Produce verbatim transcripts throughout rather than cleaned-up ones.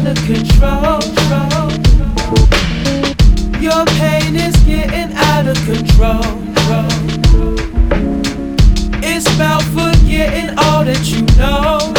of control. Your pain is getting out of control. It's about forgetting all that you know.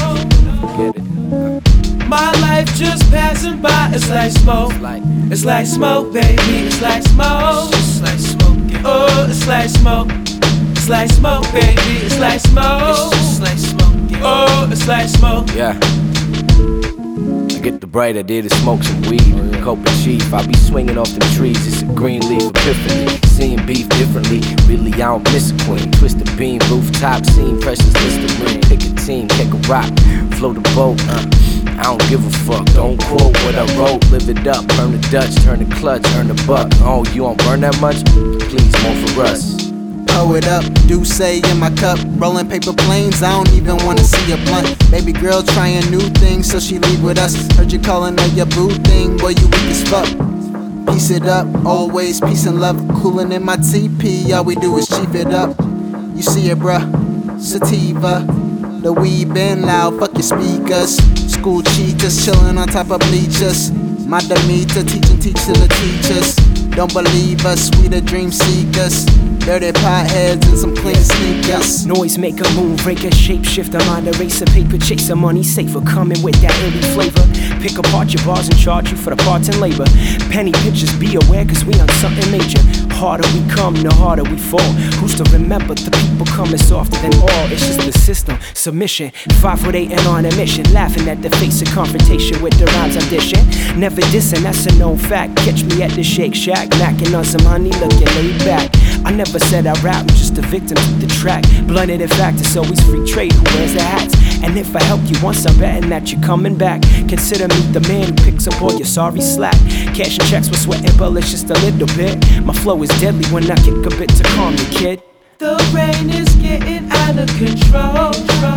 My life just passing by, it's like smoke. It's like smoke, baby, it's like smoke. Oh, it's like smoke. It's like smoke, baby, it's like smoke. Oh, it's like smoke. Yeah. I get the bright idea to smoke some weed. Cope and chief, I be swinging off them trees. It's a green leaf epiphany. Seeing beef differently. Really, I don't miss a queen. Twisted beam, rooftop, scene, precious Listerine. Pick a team, kick a rock, float a boat. Uh, I don't give a fuck. Don't quote what I wrote. Live it up, burn the Dutch, turn the clutch, earn the buck. Oh, you don't burn that much? Please, more for us. Pour it up, do say in my cup. Rolling paper planes, I don't even wanna see a blunt. Baby girl trying new things, so she leave with us. Heard you calling her your boo thing, boy, you weak as fuck. Piece it up, always peace and love. Cooling in my T P, all we do is cheap it up. You see it, bruh, sativa. The weed been loud, fuck your speakers. School cheaters, chilling on top of bleachers. My Demeter, teaching, teach to the teachers. Don't believe us, we the dream seekers. Dirty potheads and some clean sneakers. Noise maker, moon breaker, shapeshifter, mind eraser, paper chaser, money saver, coming with that illy flavor. Pick apart your bars and charge you for the parts and labor. Penny pinchers, be aware, cause we on something major. Harder we come, the harder we fall. Who's to remember the people coming softer than all? It's just the system, submission. Five foot eight and on a mission. Laughing at the face of confrontation with the rhymes I'm dishing. Never dissing, that's a known fact. Catch me at the Shake Shack, knocking on some honey, looking laid back. I never said I rap, I'm just a victim to the track. Blunted in fact, it's always free trade, who wears the hats? And if I help you once, I'm betting that you're coming back. Consider me the man who picks up all your sorry slack. Cashing checks with sweating bullets just a little bit. My flow is deadly when I kick a bit to calm you, kid. The rain is getting out of control.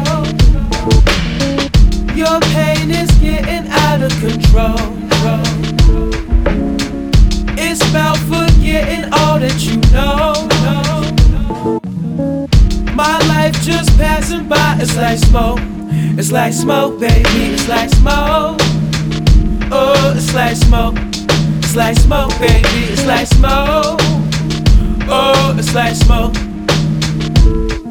Your pain is getting out of control. It's about forgetting all that you know. My life just passing by, it's like smoke. It's like smoke, baby, it's like smoke. Oh, it's like smoke. It's like smoke, baby, it's like smoke. Oh, it's like smoke.